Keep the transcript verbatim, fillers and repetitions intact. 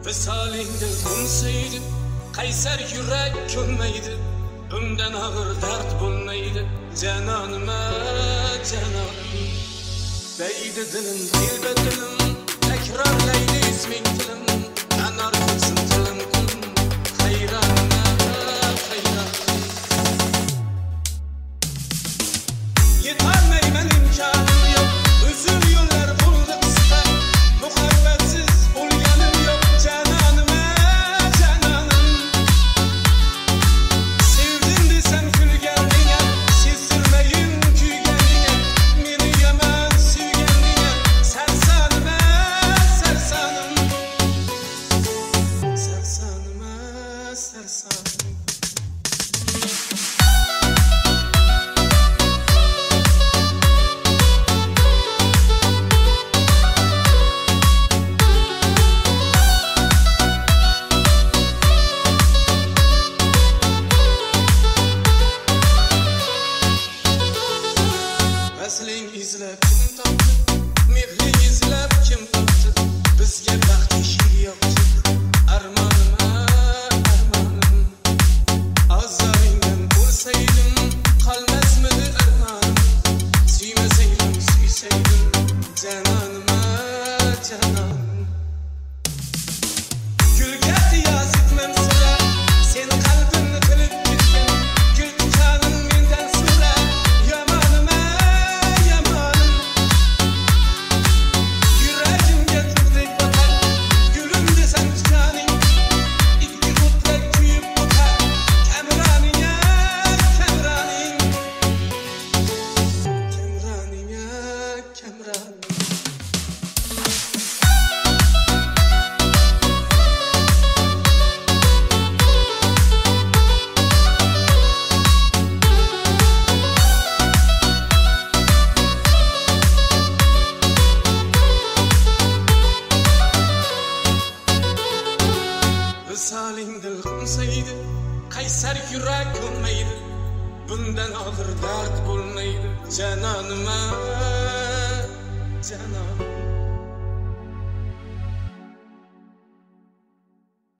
Visalingda unsaydi, qaysar yurak ko'nmaydi, bundan og'ir dard bo'lmaydi, janonima, janonim. Deydi dilim, dilba dilim, takrorlaydi isming tilim, anar qilsin tilim tilim, hayronima, hayron. Yetolmayman imkonim yo'q, uzun yo'llar bo'ldi qisqa, muhabbatsiz bo'lganim yo'q, janonima, janonim. Sevdim desam kulganinga, sezdirmayin kuyganinga, meni yomon suyganinga, sarsanima, sarsanim. Sarsanima, sarsanim. Asling izlab kim topdi, mehring izlab kim topdi, bizga baxt eshik yopdi, armonima, armonim. Ozlaringdan ko'rsaydim, qolmasmidi armonim, suymasaydim, suysaydim, janonima, janonim. Gulga qiyos etmam sira, sen qalbimni qilib ketgan, gul tikanim mendan sira, yomonima, yomonim. Yuragimga turdek botar, gulim desang tikaning, ikki o'tlar kuyib o'tar, kamroninga, kamroning. Kamroninga, kamroning. Visalingda unsaydi, qaysar yurak ko'nmaydi, bundan og'ir dard bo'lmaydi, janonima, janonim.